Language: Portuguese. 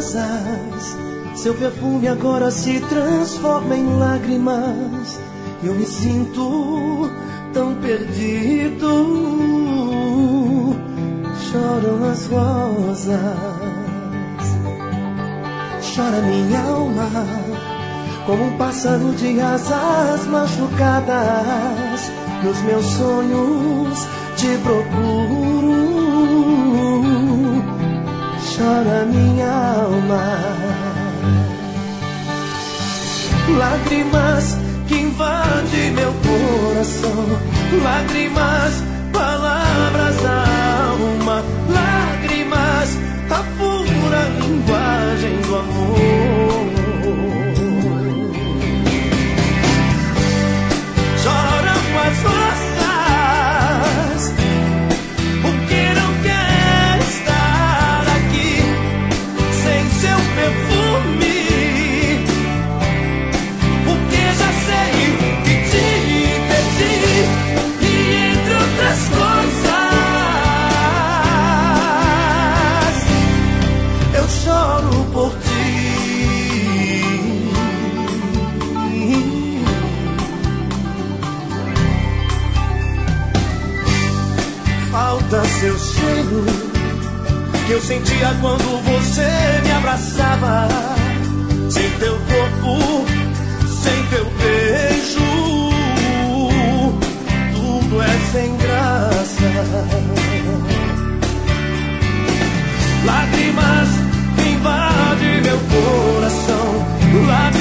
rosas. Seu perfume agora se transforma em lágrimas. Eu me sinto tão perdido. Choram as rosas. Chora minha alma, como um pássaro de asas machucadas. Nos meus sonhos te procuro. Chora minha alma. Lágrimas que invadem meu coração. Lágrimas, palavras da alma. Lágrimas, a pura linguagem do amor. Choram as rosas, porque não quer estar aqui sem seu perfume. Porque já sei que te perdi, e entre outras coisas eu choro por ti. Falta seu cheiro que eu sentia quando você me abraçava. Sem teu corpo, sem teu beijo, tudo é sem graça. Lágrimas que invadem meu coração. Lágrimas